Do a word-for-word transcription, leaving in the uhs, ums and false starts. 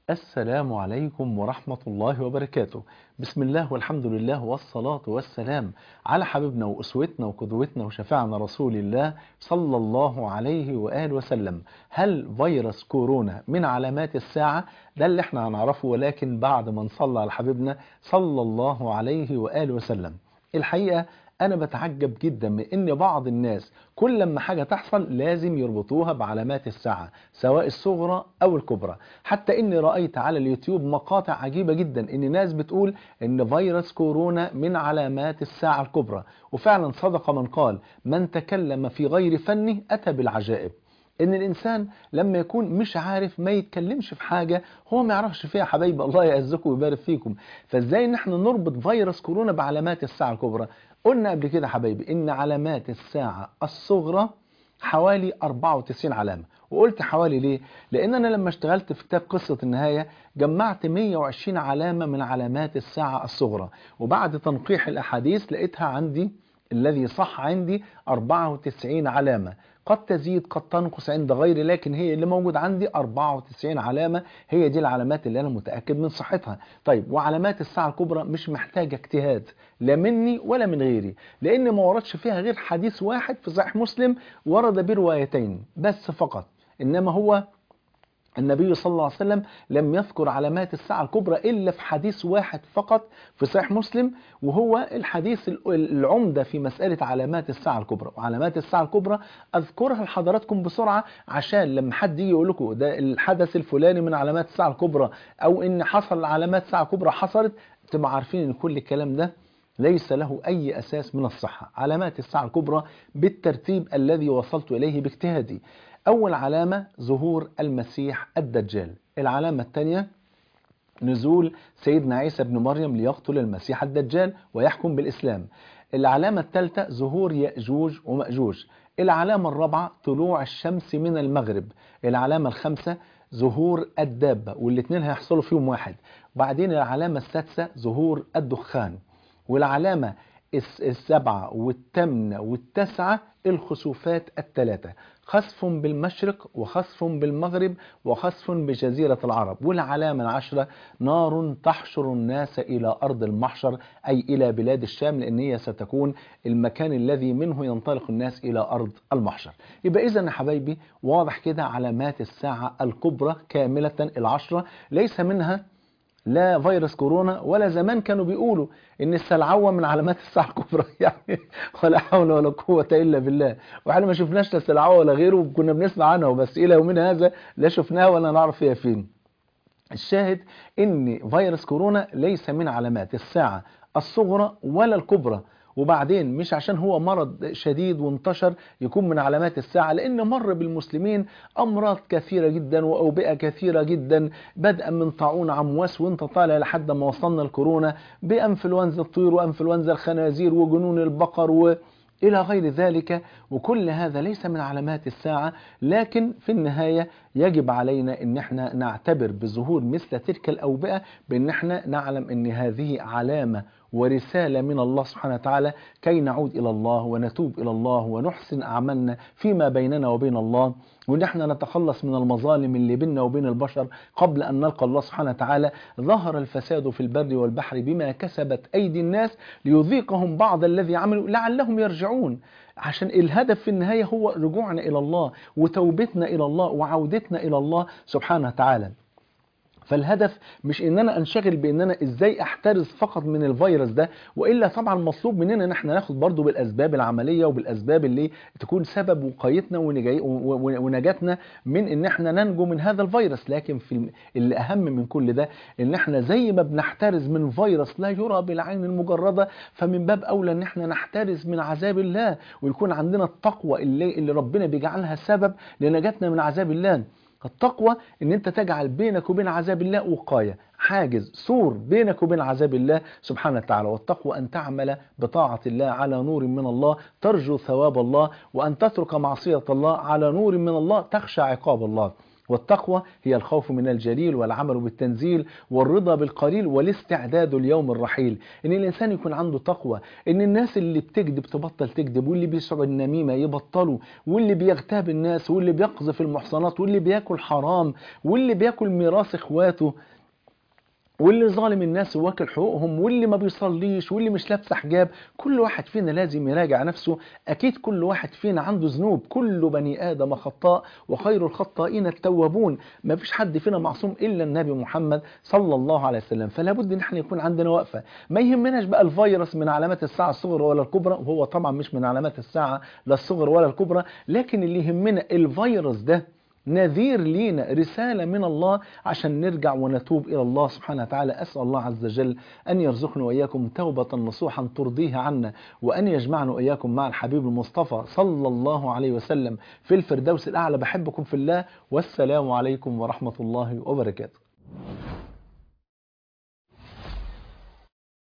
السلام عليكم ورحمة الله وبركاته. بسم الله والحمد لله والصلاة والسلام على حبيبنا وأسوتنا وقدوتنا وشفيعنا رسول الله صلى الله عليه وآله وسلم. هل فيروس كورونا من علامات الساعة؟ ده اللي احنا هنعرفه، ولكن بعد ما نصلى على حبيبنا صلى الله عليه وآله وسلم. الحقيقة أنا بتعجب جدا من إن بعض الناس كل لما حاجة تحصل لازم يربطوها بعلامات الساعة، سواء الصغرى أو الكبرى. حتى إني رأيت على اليوتيوب مقاطع عجيبة جدا إن ناس بتقول إن فيروس كورونا من علامات الساعة الكبرى، وفعلا صدق من قال: من تكلم في غير فنه أتى بالعجائب. ان الانسان لما يكون مش عارف ما يتكلمش في حاجة هو ما يعرفش فيها. حبايبي الله يعزكم ويبارك فيكم. فازاي ان احنا نربط فيروس كورونا بعلامات الساعة الكبرى؟ قلنا قبل كده حبايبي ان علامات الساعة الصغرى حوالي أربعة وتسعين علامة. وقلت حوالي ليه؟ لان انا لما اشتغلت في كتاب قصة النهاية جمعت مية وعشرين علامة من علامات الساعة الصغرى، وبعد تنقيح الاحاديث لقيتها عندي الذي صح عندي أربعة وتسعين علامة. قد تزيد قد تنقص عند غيري، لكن هي اللي موجود عندي أربعة وتسعين علامة. هي دي العلامات اللي أنا متأكد من صحتها. طيب، وعلامات الساعة الكبرى مش محتاجة اجتهاد لا مني ولا من غيري، لأن ما وردش فيها غير حديث واحد في صحيح مسلم ورد بروايتين بس فقط. إنما هو النبي صلى الله عليه وسلم لم يذكر علامات الساعة الكبرى إلا في حديث واحد فقط في صحيح مسلم، وهو الحديث العمدة في مسألة علامات الساعة الكبرى. وعلامات الساعة الكبرى أذكرها لحضراتكم بسرعة عشان لما حد يجي يقول لكم ده الحدث الفلاني من علامات الساعة الكبرى، أو إن حصل علامات الساعة الكبرى حصلت، تبقى عارفين إن كل الكلام ده ليس له أي أساس من الصحة. علامات الساعة الكبرى بالترتيب الذي وصلت إليه باجتهادي: أول علامة ظهور المسيح الدجال. العلامة الثانية نزول سيدنا عيسى بن مريم ليقتل المسيح الدجال ويحكم بالإسلام. العلامة الثالثة ظهور يأجوج ومأجوج. العلامة الرابعة طلوع الشمس من المغرب. العلامة الخامسة ظهور الدابة، والاثنين هيحصلوا فيهم واحد. وبعدين العلامة السادسة ظهور الدخان. والعلامة السبعة والثامنة والتاسعة الخسوفات الثلاثة: خسف بالمشرق وخسف بالمغرب وخسف بجزيرة العرب. والعلامة العشرة نار تحشر الناس إلى أرض المحشر، أي إلى بلاد الشام، لأن هي ستكون المكان الذي منه ينطلق الناس إلى أرض المحشر. يبقى إذن يا حبايبي واضح كده علامات الساعة الكبرى كاملة العشرة، ليس منها لا فيروس كورونا، ولا زمان كانوا بيقولوا ان السلعوه من علامات الساعه الكبرى يعني ولا حول ولا قوه الا بالله. واحنا ما شفناش لا سلعوه ولا غيره، وكنا بنسمع عنها وبس، الى يومنا هذا لا شفناها ولا نعرف فيها فين. الشاهد ان فيروس كورونا ليس من علامات الساعه الصغرى ولا الكبرى. وبعدين مش عشان هو مرض شديد وانتشر يكون من علامات الساعة، لأن مر بالمسلمين أمراض كثيرة جدا وأوبئة كثيرة جدا، بدءا من طاعون عمواس وانت طالع لحد ما وصلنا الكورونا، بأنفلونزا الطيور وأنفلونزا الخنازير وجنون البقر و إلى غير ذلك. وكل هذا ليس من علامات الساعة، لكن في النهاية يجب علينا أن احنا نعتبر بظهور مثل تلك الأوبئة بأن احنا نعلم أن هذه علامة ورسالة من الله سبحانه وتعالى، كي نعود إلى الله ونتوب إلى الله ونحسن أعمالنا فيما بيننا وبين الله، وإن احنا نتخلص من المظالم اللي بيننا وبين البشر قبل أن نلقى الله سبحانه وتعالى. ظهر الفساد في البر والبحر بما كسبت أيدي الناس ليذيقهم بعض الذي عملوا لعلهم يرجعون. عشان الهدف في النهاية هو رجوعنا إلى الله وتوبتنا إلى الله وعودتنا إلى الله سبحانه وتعالى. فالهدف مش ان انا انشغل بان انا ازاي احترز فقط من الفيروس ده، والا طبعا مطلوب مننا ان احنا ناخد برضو بالاسباب العمليه وبالاسباب اللي تكون سبب وقايتنا ونجاتنا من ان احنا ننجو من هذا الفيروس. لكن في اللي اهم من كل ده ان احنا زي ما بنحترز من فيروس لا يرى بالعين المجرده، فمن باب اولى ان احنا نحترز من عذاب الله، ويكون عندنا التقوى اللي, اللي ربنا بيجعلها سبب لنجاتنا من عذاب الله. التقوى ان انت تجعل بينك وبين عذاب الله وقاية، حاجز سور بينك وبين عذاب الله سبحانه وتعالى. والتقوى ان تعمل بطاعة الله على نور من الله ترجو ثواب الله، وان تترك معصية الله على نور من الله تخشى عقاب الله. والتقوى هي الخوف من الجليل والعمل بالتنزيل والرضا بالقليل والاستعداد ليوم الرحيل. ان الانسان يكون عنده تقوى، ان الناس اللي بتكذب تبطل تكذب، واللي بيسعوا النميمه يبطلوا، واللي بيغتاب الناس، واللي بيقذف المحصنات، واللي بياكل حرام، واللي بياكل ميراث اخواته، واللي ظالم الناس وواكل حقوقهم، واللي ما بيصليش، واللي مش لابس حجاب. كل واحد فينا لازم يراجع نفسه. اكيد كل واحد فينا عنده ذنوب، كل بني ادم خطاء وخير الخطائين التوابون. ما فيش حد فينا معصوم الا النبي محمد صلى الله عليه وسلم. فلا بد ان احنا يكون عندنا وقفه. ما يهمناش بقى الفيروس من علامات الساعه الصغرى ولا الكبرى، وهو طبعا مش من علامات الساعه لا الصغرى ولا الكبرى، لكن اللي يهمنا الفيروس ده نذير لينا، رسالة من الله عشان نرجع ونتوب إلى الله سبحانه وتعالى. أسأل الله عز وجل أن يرزقنا وإياكم توبة نصوحا ترضيه عنا، وأن يجمعنا وإياكم مع الحبيب المصطفى صلى الله عليه وسلم في الفردوس الأعلى. بحبكم في الله، والسلام عليكم ورحمة الله وبركاته.